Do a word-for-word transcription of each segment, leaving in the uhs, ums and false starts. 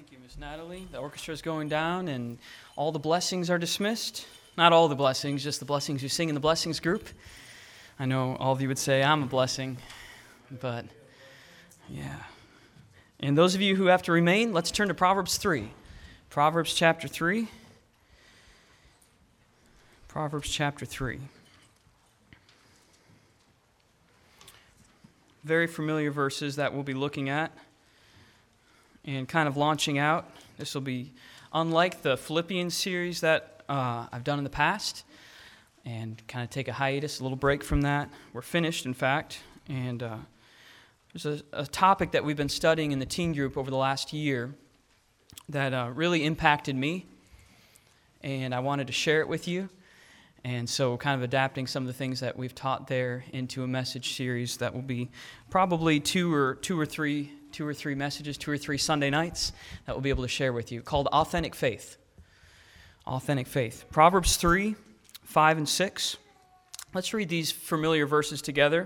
Thank you, Miss Natalie. The orchestra is going down and all the blessings are dismissed. Not all the blessings, just the blessings you sing in the blessings group. I know all of you would say I'm a blessing, but yeah. And those of you who have to remain, let's turn to Proverbs three. Proverbs chapter three. Proverbs chapter three. Very familiar verses that we'll be looking at and kind of launching out. This will be unlike the Philippians series that uh, I've done in the past, and kind of take a hiatus, a little break from that. We're finished, in fact, and uh, there's a, a topic that we've been studying in the teen group over the last year that uh, really impacted me, and I wanted to share it with you. And so kind of adapting some of the things that we've taught there into a message series that will be probably two or two or three two or three messages, two or three Sunday nights that we'll be able to share with you, called Authentic Faith. Authentic Faith. Proverbs three, five, and six. Let's read these familiar verses together.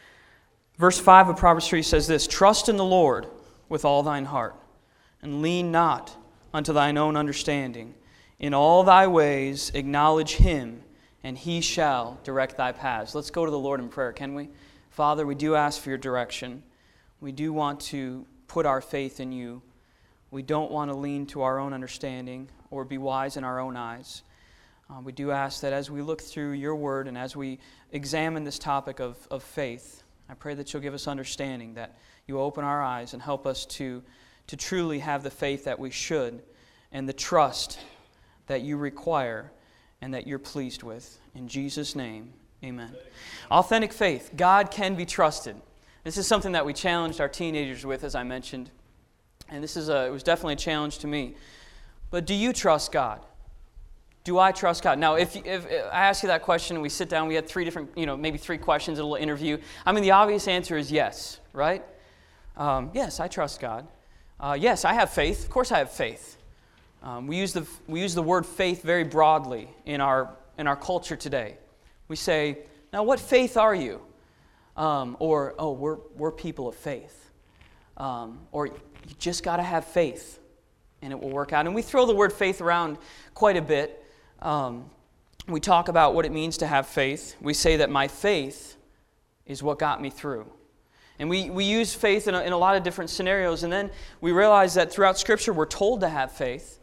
Verse five of Proverbs three says this: "Trust in the Lord with all thine heart, and lean not unto thine own understanding. In all thy ways acknowledge him, and he shall direct thy paths." Let's go to the Lord in prayer, can we? Father, we do ask for your direction. We do want to put our faith in you. We don't want to lean to our own understanding or be wise in our own eyes. Uh, we do ask that as we look through your word and as we examine this topic of, of faith, I pray that you'll give us understanding, that you open our eyes and help us to, to truly have the faith that we should and the trust that you require and that you're pleased with. In Jesus' name, amen. Authentic faith. God can be trusted. This is something that we challenged our teenagers with, as I mentioned. And this is a, it was definitely a challenge to me. But do you trust God? Do I trust God? Now, if, if, if I ask you that question and we sit down, we had three different, you know, maybe three questions, a little interview. I mean, the obvious answer is yes, right? Um, yes, I trust God. Uh, yes, I have faith. Of course I have faith. Um, we use the we use the word faith very broadly in our in our culture today. We say, "Now, what faith are you?" Um, or, "Oh, we're we're people of faith." Um, or, "You just got to have faith, and it will work out." And we throw the word faith around quite a bit. Um, we talk about what it means to have faith. We say that my faith is what got me through. And we, we use faith in a, in a lot of different scenarios. And then we realize that throughout Scripture we're told to have faith.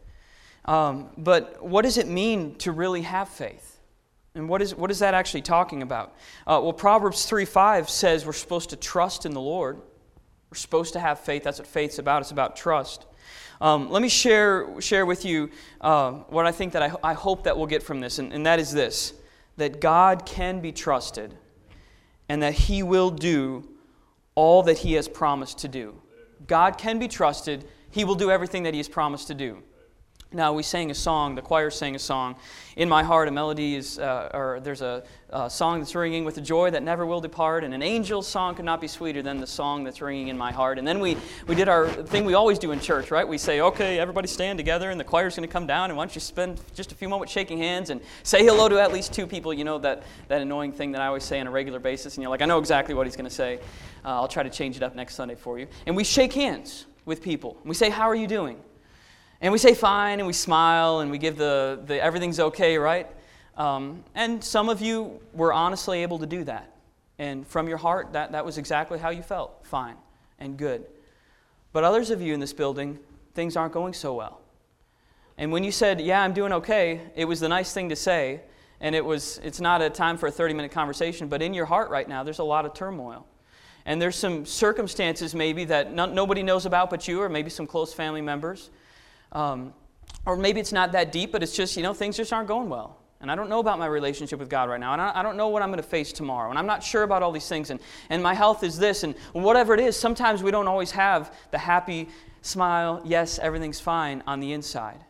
Um, but what does it mean to really have faith? And what is what is that actually talking about? Uh, well, Proverbs three five says we're supposed to trust in the Lord. We're supposed to have faith. That's what faith's about. It's about trust. Um, let me share share with you uh, what I think that I, I hope that we'll get from this, and, and that is this: that God can be trusted, and that He will do all that He has promised to do. God can be trusted. He will do everything that He has promised to do. Now, we sang a song, the choir sang a song, "In My Heart," a melody is, uh, or there's a, a song that's ringing with a joy that never will depart, and an angel's song could not be sweeter than the song that's ringing in my heart. And then we, we did our thing we always do in church, right? We say, "Okay, everybody stand together," and the choir's going to come down, and why don't you spend just a few moments shaking hands and say hello to at least two people. You know, that, that annoying thing that I always say on a regular basis, and you're like, I know exactly what he's going to say. Uh, I'll try to change it up next Sunday for you. And we shake hands with people. We say, "How are you doing?" And we say fine, and we smile, and we give the, the everything's okay, right? Um, and some of you were honestly able to do that. And from your heart, that, that was exactly how you felt, fine and good. But others of you in this building, things aren't going so well. And when you said, "Yeah, I'm doing okay," it was the nice thing to say, and it was it's not a time for a thirty-minute conversation, but in your heart right now, there's a lot of turmoil. And there's some circumstances maybe that no, nobody knows about but you, or maybe some close family members. Um, or maybe it's not that deep, but it's just, you know, things just aren't going well. And I don't know about my relationship with God right now. And I, I don't know what I'm going to face tomorrow. And I'm not sure about all these things. And, and my health is this. And whatever it is, sometimes we don't always have the happy smile, yes, everything's fine on the inside.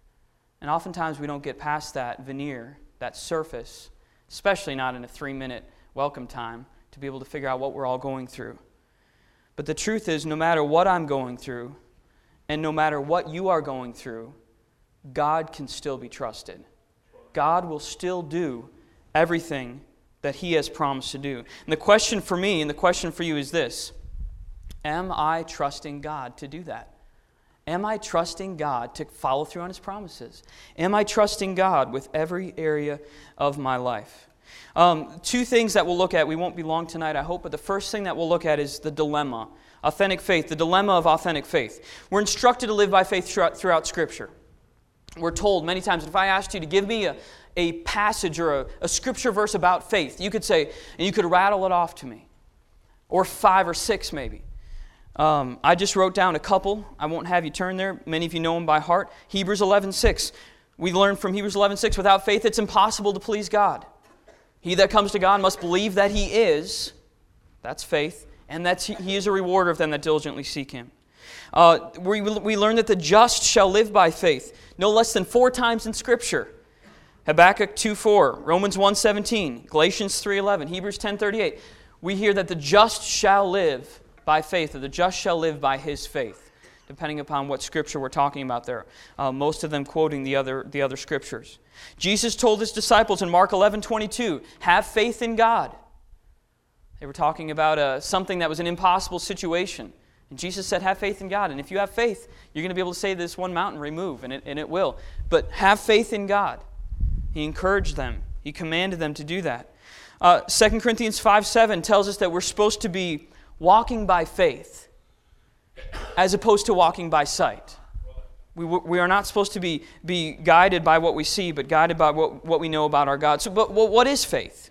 And oftentimes we don't get past that veneer, that surface, especially not in a three-minute welcome time, to be able to figure out what we're all going through. But the truth is, no matter what I'm going through, and no matter what you are going through, God can still be trusted. God will still do everything that He has promised to do. And the question for me and the question for you is this: am I trusting God to do that? Am I trusting God to follow through on His promises? Am I trusting God with every area of my life? Um, two things that we'll look at. We won't be long tonight, I hope, but the first thing that we'll look at is the dilemma. Authentic faith, the dilemma of authentic faith. We're instructed to live by faith throughout, throughout Scripture. We're told many times, if I asked you to give me a, a passage or a, a Scripture verse about faith, you could say, and you could rattle it off to me. Or five or six maybe. Um, I just wrote down a couple. I won't have you turn there. Many of you know them by heart. Hebrews eleven six. We learn from Hebrews eleven six, without faith it's impossible to please God. He that comes to God must believe that He is, that's faith, and that He is a rewarder of them that diligently seek Him. Uh, we, we learn that the just shall live by faith, no less than four times in Scripture. Habakkuk two four, Romans one seventeen, Galatians three eleven, Hebrews ten thirty-eight. We hear that the just shall live by faith, or the just shall live by his faith, depending upon what Scripture we're talking about there. Uh, most of them quoting the other, the other Scriptures. Jesus told His disciples in Mark eleven twenty-two, have faith in God. They were talking about uh, something that was an impossible situation. And Jesus said, have faith in God. And if you have faith, you're going to be able to say this one mountain, remove, and it, and it will. But have faith in God. He encouraged them. He commanded them to do that. Uh, Second Corinthians five seven tells us that we're supposed to be walking by faith as opposed to walking by sight. We, we are not supposed to be, be guided by what we see, but guided by what, what we know about our God. So, but what is faith?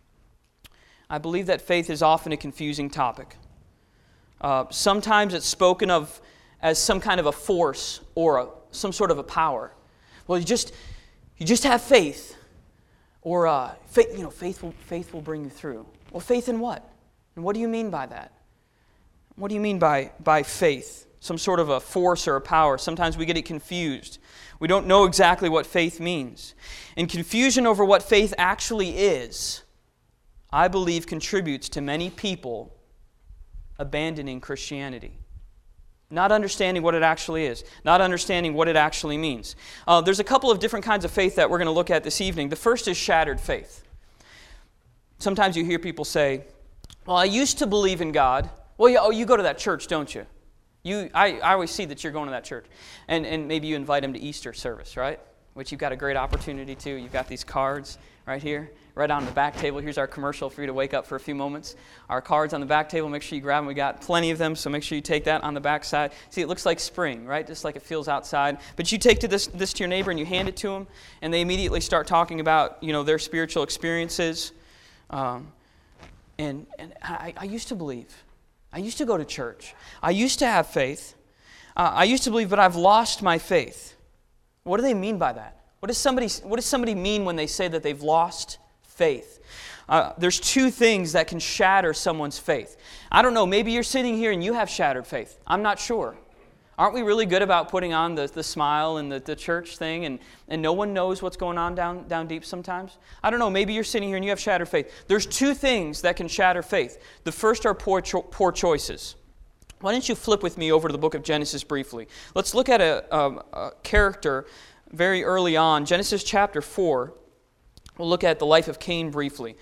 I believe that faith is often a confusing topic. Uh, sometimes it's spoken of as some kind of a force or a, some sort of a power. Well, you just you just have faith, or uh, faith, you know, faith will faith will bring you through. Well, faith in what? And what do you mean by that? What do you mean by by faith? Some sort of a force or a power. Sometimes we get it confused. We don't know exactly what faith means. And confusion over what faith actually is, I believe, contributes to many people abandoning Christianity. Not understanding what it actually is. Not understanding what it actually means. Uh, there's a couple of different kinds of faith that we're going to look at this evening. The first is shattered faith. Sometimes you hear people say, well, I used to believe in God. Well, you, oh, you go to that church, don't you? You, I, I always see that you're going to that church. And, and maybe you invite them to Easter service, right? Which you've got a great opportunity to. You've got these cards right here, right on the back table. Here's our commercial for you to wake up for a few moments. Our cards on the back table, make sure you grab them. We got plenty of them, so make sure you take that on the back side. See, it looks like spring, right? Just like it feels outside. But you take to this, this to your neighbor and you hand it to them, and they immediately start talking about, you know, their spiritual experiences. Um, and and I, I used to believe. I used to go to church. I used to have faith. Uh, I used to believe, but I've lost my faith. What do they mean by that? What does somebody, what does somebody mean when they say that they've lost faith? Uh, there's two things that can shatter someone's faith. I don't know, maybe you're sitting here and you have shattered faith. I'm not sure. Aren't we really good about putting on the, the smile and the, the church thing, and, and no one knows what's going on down, down deep sometimes? I don't know, maybe you're sitting here and you have shattered faith. There's two things that can shatter faith. The first are poor, cho- poor choices. Why don't you flip with me over to the book of Genesis briefly? Let's look at a, a, a character very early on. Genesis chapter four. We'll look at the life of Cain briefly.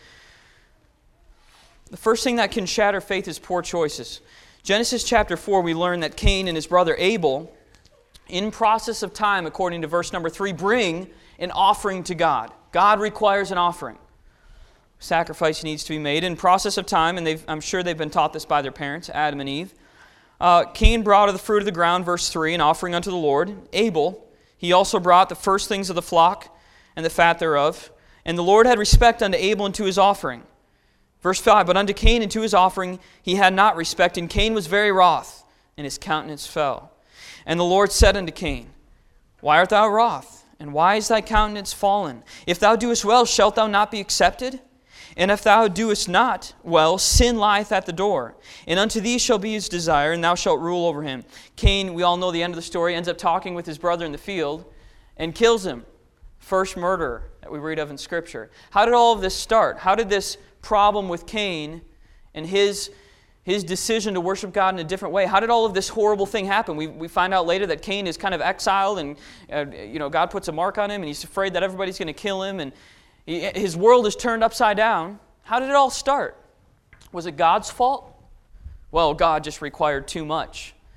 The first thing that can shatter faith is poor choices. Genesis chapter four, we learn that Cain and his brother Abel, in process of time, according to verse number three, bring an offering to God. God requires an offering. Sacrifice needs to be made. In process of time, and they've, I'm sure they've been taught this by their parents, Adam and Eve, uh, Cain brought of the fruit of the ground, verse three, an offering unto the Lord. Abel, he also brought the first things of the flock and the fat thereof. And the Lord had respect unto Abel and to his offering. Verse five, but unto Cain and to his offering he had not respect, and Cain was very wroth, and his countenance fell. And the Lord said unto Cain, why art thou wroth, and why is thy countenance fallen? If thou doest well, shalt thou not be accepted? And if thou doest not well, sin lieth at the door. And unto thee shall be his desire, and thou shalt rule over him. Cain, we all know the end of the story, ends up talking with his brother in the field, and kills him. First murder that we read of in Scripture. How did all of this start? How did this problem with Cain and his, his decision to worship God in a different way, how did all of this horrible thing happen? We, we find out later that Cain is kind of exiled, and uh, you know, God puts a mark on him, and he's afraid that everybody's going to kill him, and he, his world is turned upside down. How did it all start? Was it God's fault? Well, God just required too much.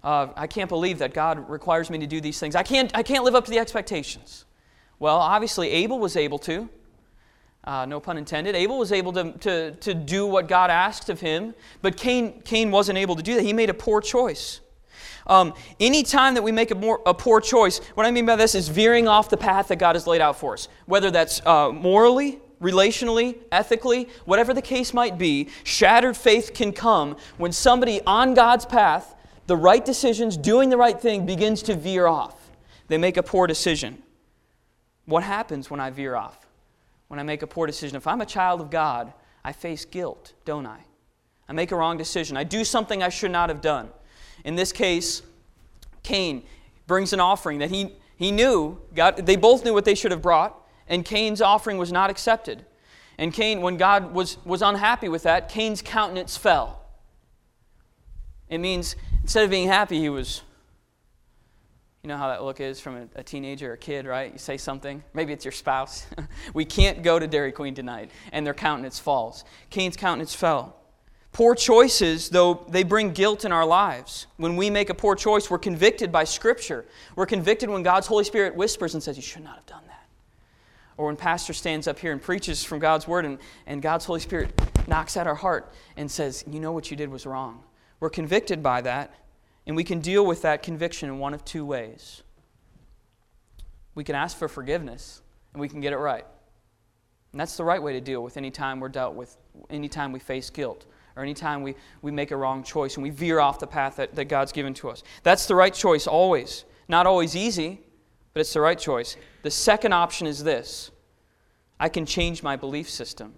Uh, I can't believe that God requires me to do these things. I can't, I can't live up to the expectations. Well, obviously, Abel was able to. Uh, no pun intended. Abel was able to, to, to do what God asked of him, but Cain, Cain wasn't able to do that. He made a poor choice. Um, any time that we make a, more, a poor choice, what I mean by this is veering off the path that God has laid out for us. Whether that's uh, morally, relationally, ethically, whatever the case might be, shattered faith can come when somebody on God's path, the right decisions, doing the right thing, begins to veer off. They make a poor decision. What happens when I veer off? When I make a poor decision? If I'm a child of God, I face guilt, don't I? I make a wrong decision. I do something I should not have done. In this case, Cain brings an offering that he, he knew, God, they both knew what they should have brought, and Cain's offering was not accepted. And Cain, when God was, was unhappy with that, Cain's countenance fell. It means instead of being happy, he was... You know how that look is from a, a teenager or a kid, right? You say something, maybe it's your spouse. We can't go to Dairy Queen tonight, and their countenance falls. Cain's countenance fell. Poor choices, though, they bring guilt in our lives. When we make a poor choice, we're convicted by Scripture. We're convicted when God's Holy Spirit whispers and says, you should not have done that. Or when pastor stands up here and preaches from God's Word, and, and God's Holy Spirit knocks at our heart and says, you know what you did was wrong. We're convicted by that. And we can deal with that conviction in one of two ways. We can ask for forgiveness, and we can get it right. And that's the right way to deal with any time we're dealt with, any time we face guilt, or any time we, we make a wrong choice and we veer off the path that, that God's given to us. That's the right choice always. Not always easy, but it's the right choice. The second option is this. I can change my belief system.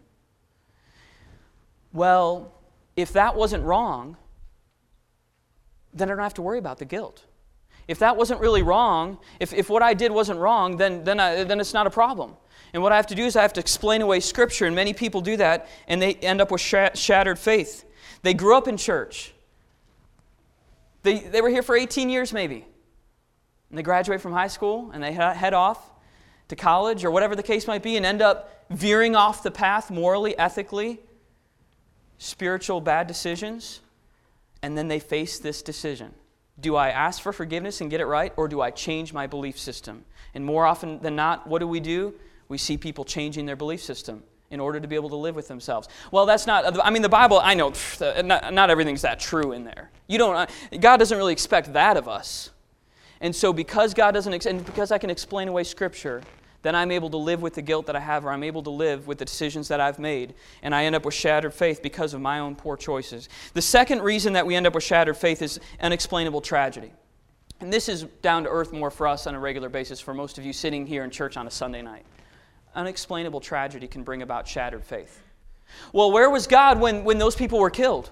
Well, if that wasn't wrong, then I don't have to worry about the guilt. If that wasn't really wrong, if, if what I did wasn't wrong, then, then, I, then it's not a problem. And what I have to do is I have to explain away Scripture, and many people do that, and they end up with sh- shattered faith. They grew up in church. They, they were here for eighteen years maybe. And they graduate from high school, and they head off to college, or whatever the case might be, and end up veering off the path morally, ethically, spiritual bad decisions. And then they face this decision. Do I ask for forgiveness and get it right, or do I change my belief system? And more often than not, what do we do? We see people changing their belief system in order to be able to live with themselves. Well, that's not, I mean, the Bible, I know, not, not everything's that true in there. You don't, God doesn't really expect that of us. And so because God doesn't, and because I can explain away Scripture, then I'm able to live with the guilt that I have, or I'm able to live with the decisions that I've made, and I end up with shattered faith because of my own poor choices. The second reason that we end up with shattered faith is unexplainable tragedy. And this is down to earth more for us on a regular basis, for most of you sitting here in church on a Sunday night. Unexplainable tragedy can bring about shattered faith. Well, where was God when, when those people were killed?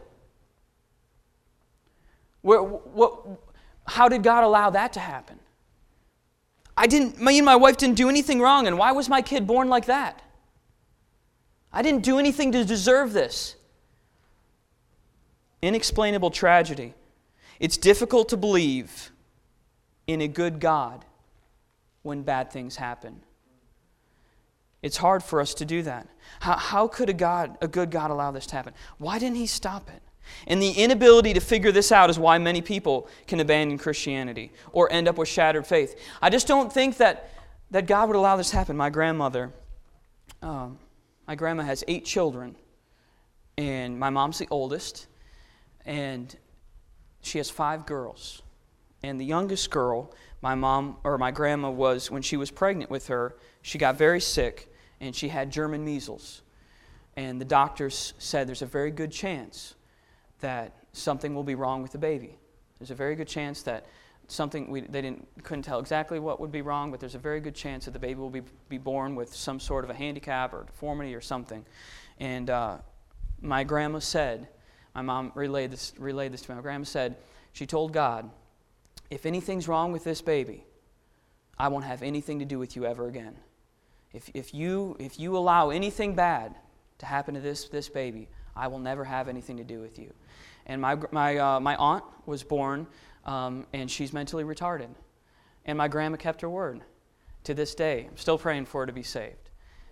Where, what, how did God allow that to happen? I didn't, me and my wife didn't do anything wrong, and why was my kid born like that? I didn't do anything to deserve this. Inexplainable tragedy. It's difficult to believe in a good God when bad things happen. It's hard for us to do that. How, how could a God, a good God, allow this to happen? Why didn't He stop it? And the inability to figure this out is why many people can abandon Christianity or end up with shattered faith. I just don't think that, that God would allow this to happen. My grandmother, um, my grandma has eight children, and my mom's the oldest, and she has five girls. And the youngest girl, my mom, or my grandma was, when she was pregnant with her, she got very sick, and she had German measles. And the doctors said there's a very good chance that something will be wrong with the baby. There's a very good chance that something, we, they didn't couldn't tell exactly what would be wrong, but there's a very good chance that the baby will be, be born with some sort of a handicap or deformity or something. And uh, my grandma said, my mom relayed this, relayed this to me, my grandma said, she told God, if anything's wrong with this baby, I won't have anything to do with you ever again. If, if, you, if you allow anything bad to happen to this, this baby, I will never have anything to do with you. And my my uh, my aunt was born, um, and she's mentally retarded. And my grandma kept her word. To this day, I'm still praying for her to be saved.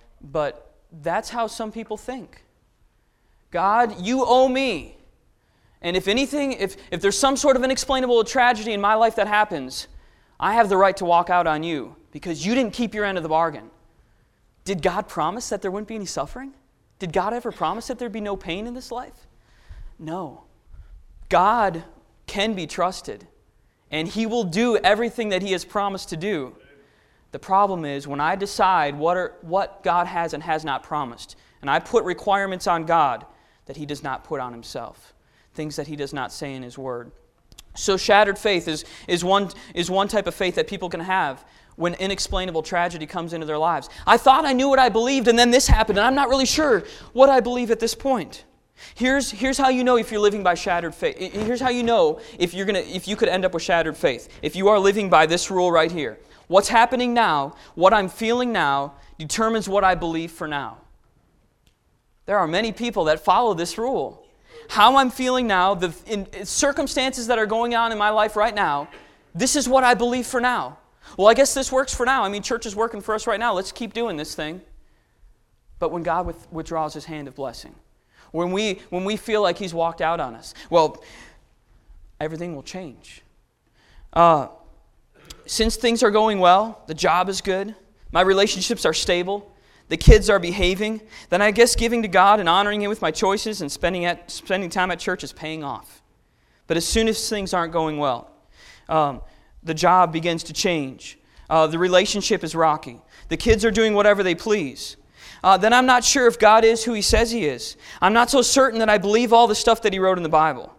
But that's how some people think. God, you owe me. And if anything, if, if there's some sort of inexplainable tragedy in my life that happens, I have the right to walk out on you because you didn't keep your end of the bargain. Did God promise that there wouldn't be any suffering? Did God ever promise that there'd be no pain in this life? No. God can be trusted, and He will do everything that He has promised to do. The problem is when I decide what, are, what God has and has not promised, and I put requirements on God that He does not put on Himself, things that He does not say in His Word. So shattered faith is, is, one, is one type of faith that people can have when inexplainable tragedy comes into their lives. I thought I knew what I believed, and then this happened, and I'm not really sure what I believe at this point. Here's, here's how you know if you're living by shattered faith. Here's how you know if, you're gonna, if you could end up with shattered faith. If you are living by this rule right here. What's happening now, what I'm feeling now, determines what I believe for now. There are many people that follow this rule. How I'm feeling now, the in circumstances that are going on in my life right now, this is what I believe for now. Well, I guess this works for now. I mean, church is working for us right now. Let's keep doing this thing. But when God withdraws His hand of blessing, when we, when we feel like He's walked out on us, well, everything will change. Uh, since things are going well, the job is good, my relationships are stable, the kids are behaving, then I guess giving to God and honoring Him with my choices and spending, at, spending time at church is paying off. But as soon as things aren't going well, um, the job begins to change. Uh, the relationship is rocky. The kids are doing whatever they please. Uh, then I'm not sure if God is who He says He is. I'm not so certain that I believe all the stuff that He wrote in the Bible.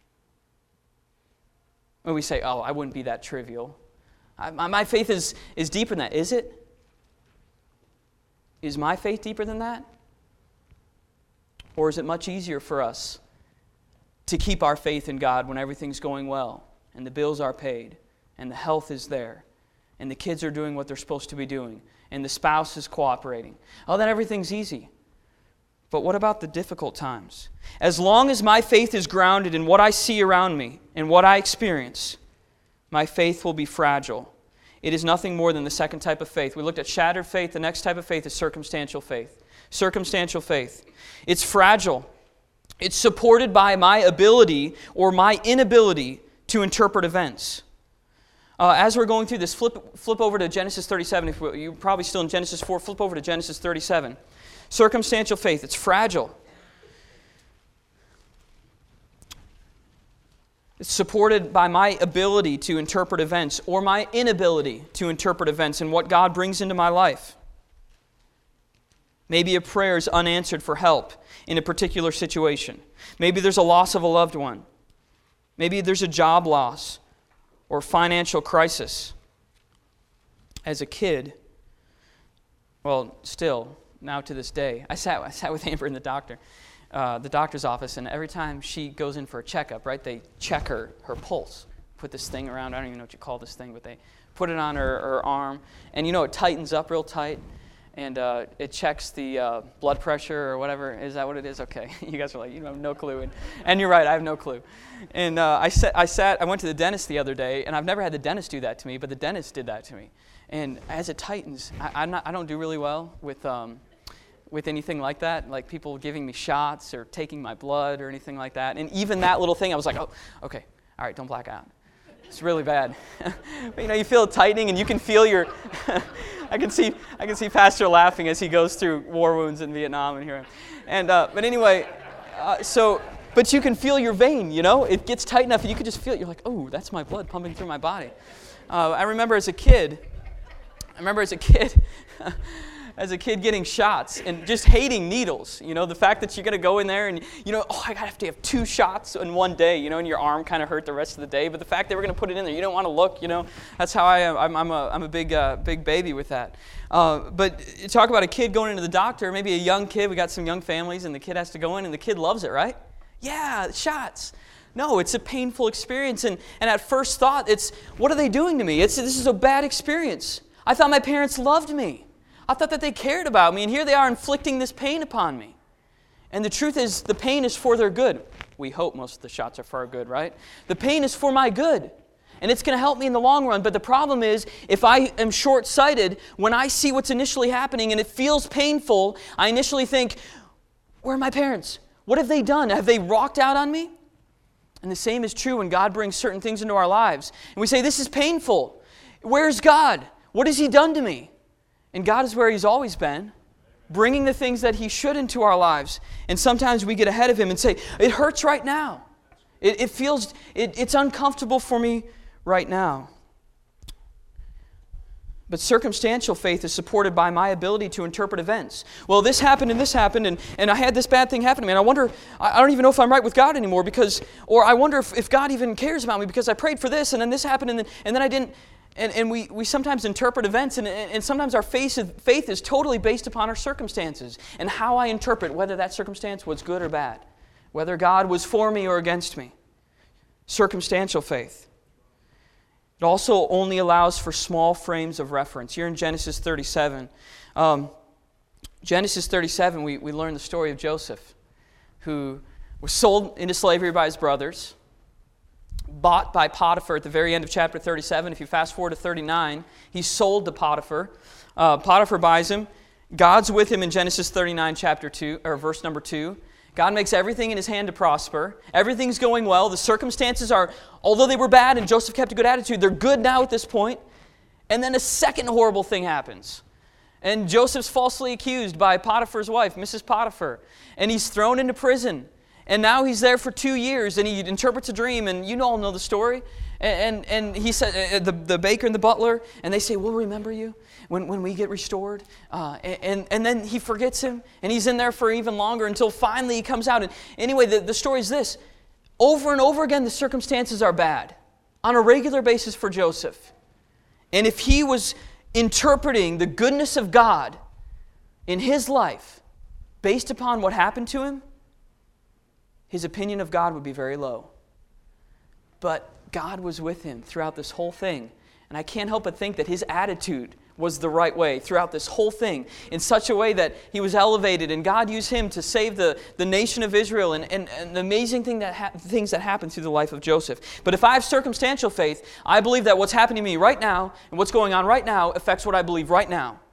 When we say, oh, I wouldn't be that trivial. I, my faith is, is deeper than that. Is it? Is my faith deeper than that? Or is it much easier for us to keep our faith in God when everything's going well and the bills are paid and the health is there and the kids are doing what they're supposed to be doing and the spouse is cooperating? Oh, then everything's easy. But what about the difficult times? As long as my faith is grounded in what I see around me and what I experience, my faith will be fragile. It is nothing more than the second type of faith. We looked at shattered faith. The next type of faith is circumstantial faith. Circumstantial faith. It's fragile. It's supported by my ability or my inability to interpret events. Uh, as we're going through this, flip, flip over to Genesis thirty-seven. If you're probably still in Genesis four, flip over to Genesis thirty-seven. Circumstantial faith. It's fragile. It's supported by my ability to interpret events or my inability to interpret events and what God brings into my life. Maybe a prayer is unanswered for help in a particular situation. Maybe there's a loss of a loved one. Maybe there's a job loss or financial crisis. As a kid, well, still, now to this day, I sat, I sat with Amber in the doctor. Uh, the doctor's office, and every time she goes in for a checkup, right, they check her, her pulse, put this thing around, I don't even know what you call this thing, but they put it on her, her arm, and you know it tightens up real tight, and uh, it checks the uh, blood pressure or whatever. Is that what it is? Okay, you guys are like, you have no clue, and, and you're right, I have no clue. And uh, I, sat, I sat, I went to the dentist the other day, and I've never had the dentist do that to me, but the dentist did that to me. And as it tightens, I, I'm not, I don't do really well with... Um, with anything like that, like people giving me shots or taking my blood or anything like that. And even that little thing, I was like, oh, okay, all right, don't black out. It's really bad. But, you know, you feel it tightening, and you can feel your. I can see, I can see Pastor laughing as he goes through war wounds in Vietnam and here. And uh, but anyway, uh, so but you can feel your vein. You know, it gets tight enough, and you can just feel it. You're like, oh, that's my blood pumping through my body. Uh, I remember as a kid. I remember as a kid. As a kid getting shots and just hating needles. You know, the fact that you're going to go in there and, you know, oh, I have to have two shots in one day, you know, and your arm kind of hurt the rest of the day. But the fact they were going to put it in there, you don't want to look, you know. That's how I am. I'm, I'm, a, I'm a big uh, big baby with that. Uh, but talk about a kid going into the doctor, maybe a young kid. We got some young families, and the kid has to go in, and the kid loves it, right? Yeah, shots. No, it's a painful experience. And, and at first thought, it's, what are they doing to me? It's This is a bad experience. I thought my parents loved me. I thought that they cared about me, and here they are inflicting this pain upon me. And the truth is, the pain is for their good. We hope most of the shots are for our good, right? The pain is for my good, and it's going to help me in the long run. But the problem is, if I am short-sighted, when I see what's initially happening and it feels painful, I initially think, where are my parents? What have they done? Have they walked out on me? And the same is true when God brings certain things into our lives. And we say, this is painful. Where's God? What has He done to me? And God is where He's always been, bringing the things that He should into our lives. And sometimes we get ahead of Him and say, it hurts right now. It, it feels, it, it's uncomfortable for me right now. But circumstantial faith is supported by my ability to interpret events. Well, this happened and this happened, and, and I had this bad thing happen to me, and I wonder, I don't even know if I'm right with God anymore, because, or I wonder if, if God even cares about me because I prayed for this, and then this happened, and then, and then I didn't. And, and we, we sometimes interpret events, and, and sometimes our faith is, faith is totally based upon our circumstances and how I interpret whether that circumstance was good or bad, whether God was for me or against me. Circumstantial faith. It also only allows for small frames of reference. Here in Genesis thirty-seven, um, Genesis thirty-seven, we, we learn the story of Joseph, who was sold into slavery by his brothers, bought by Potiphar at the very end of chapter thirty-seven. If you fast forward to thirty-nine, he's sold to Potiphar. Uh, Potiphar buys him. God's with him in Genesis thirty-nine, chapter two, or verse number two. God makes everything in His hand to prosper. Everything's going well. The circumstances are, although they were bad and Joseph kept a good attitude, they're good now at this point. And then a second horrible thing happens. And Joseph's falsely accused by Potiphar's wife, Missus Potiphar. And he's thrown into prison. And now he's there for two years and he interprets a dream. And you all know the story. And, and, and he said, uh, the, the baker and the butler, and they say, we'll remember you when, when we get restored. Uh, and, and then he forgets him, and he's in there for even longer until finally he comes out. And anyway, the, the story is this. Over and over again, the circumstances are bad on a regular basis for Joseph. And if he was interpreting the goodness of God in his life based upon what happened to him, his opinion of God would be very low. But God was with him throughout this whole thing. And I can't help but think that his attitude was the right way throughout this whole thing in such a way that he was elevated and God used him to save the, the nation of Israel and, and, and the amazing thing that ha- things that happened through the life of Joseph. But if I have circumstantial faith, I believe that what's happening to me right now and what's going on right now affects what I believe right now.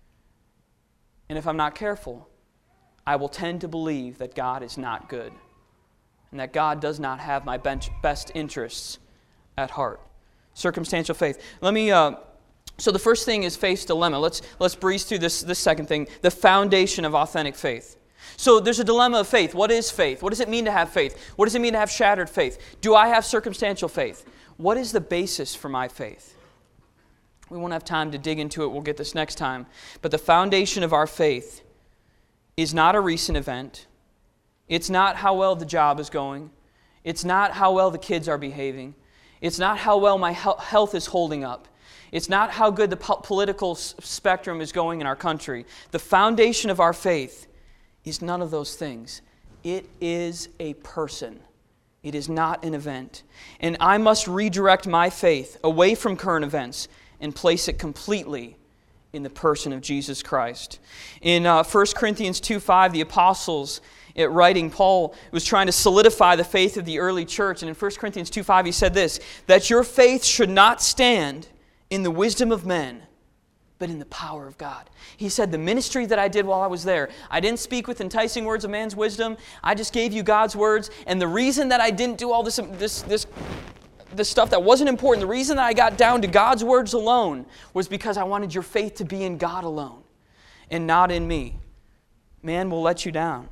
And if I'm not careful, I will tend to believe that God is not good and that God does not have my bench, best interests at heart. Circumstantial faith. Let me, uh, so the first thing is faith's dilemma. Let's, let's breeze through this, this second thing, the foundation of authentic faith. So there's a dilemma of faith. What is faith? What does it mean to have faith? What does it mean to have shattered faith? Do I have circumstantial faith? What is the basis for my faith? We won't have time to dig into it. We'll get this next time. But the foundation of our faith is not a recent event. It's not how well the job is going. It's not how well the kids are behaving. It's not how well my health is holding up. It's not how good the po- political s- spectrum is going in our country. The foundation of our faith is none of those things. It is a person. It is not an event. And I must redirect my faith away from current events and place it completely in the person of Jesus Christ. In uh, First Corinthians two five, the apostles It writing, Paul was trying to solidify the faith of the early church. And in First Corinthians two five, he said this, that your faith should not stand in the wisdom of men, but in the power of God. He said, the ministry that I did while I was there, I didn't speak with enticing words of man's wisdom. I just gave you God's words. And the reason that I didn't do all this, this, this, this stuff that wasn't important, the reason that I got down to God's words alone was because I wanted your faith to be in God alone and not in me. Man will let you down.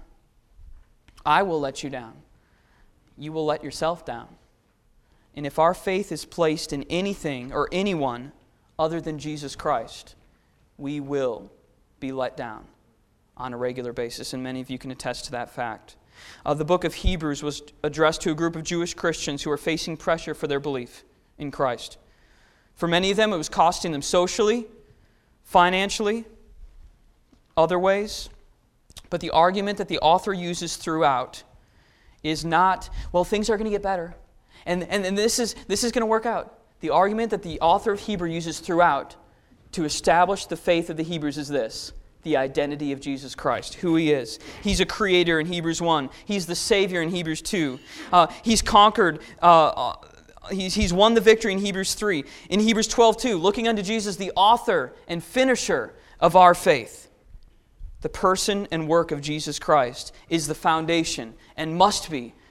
I will let you down. You will let yourself down. And if our faith is placed in anything or anyone other than Jesus Christ, we will be let down on a regular basis. And many of you can attest to that fact. Uh, the book of Hebrews was addressed to a group of Jewish Christians who were facing pressure for their belief in Christ. For many of them, it was costing them socially, financially, other ways. But the argument that the author uses throughout is not, well, things are going to get better. And, and, and this is, this is going to work out. The argument that the author of Hebrews uses throughout to establish the faith of the Hebrews is this, the identity of Jesus Christ, who He is. He's a creator in Hebrews one. He's the Savior in Hebrews two. Uh, he's conquered, uh, he's, he's won the victory in Hebrews three. In Hebrews twelve two, looking unto Jesus, the author and finisher of our faith. The person and work of Jesus Christ is the foundation and must be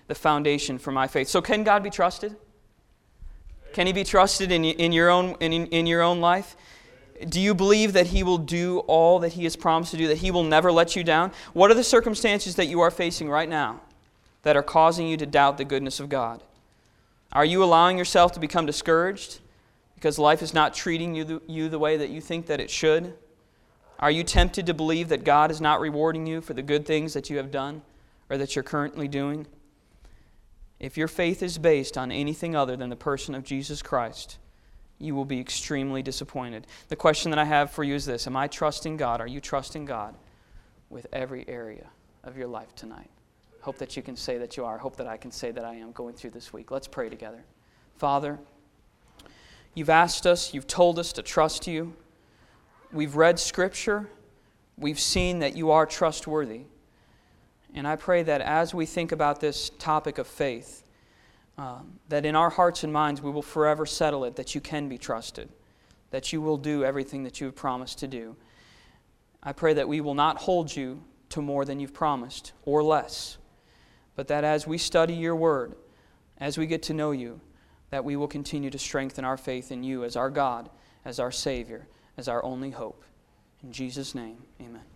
the foundation for my faith. So can God be trusted? Can He be trusted in, in, your own, in, in your own life? Do you believe that He will do all that He has promised to do, that He will never let you down? What are the circumstances that you are facing right now that are causing you to doubt the goodness of God? Are you allowing yourself to become discouraged because life is not treating you the, you the way that you think that it should? Are you tempted to believe that God is not rewarding you for the good things that you have done or that you're currently doing? If your faith is based on anything other than the person of Jesus Christ, you will be extremely disappointed. The question that I have for you is this: am I trusting God? Are you trusting God with every area of your life tonight? Hope that you can say that you are. Hope that I can say that I am going through this week. Let's pray together. Father, you've asked us, you've told us to trust you. We've read Scripture. We've seen that you are trustworthy. And I pray that as we think about this topic of faith, um, that in our hearts and minds we will forever settle it that you can be trusted, that you will do everything that you have promised to do. I pray that we will not hold you to more than you've promised or less, but that as we study your word, as we get to know you, that we will continue to strengthen our faith in you as our God, as our Savior, as our only hope. In Jesus' name, amen.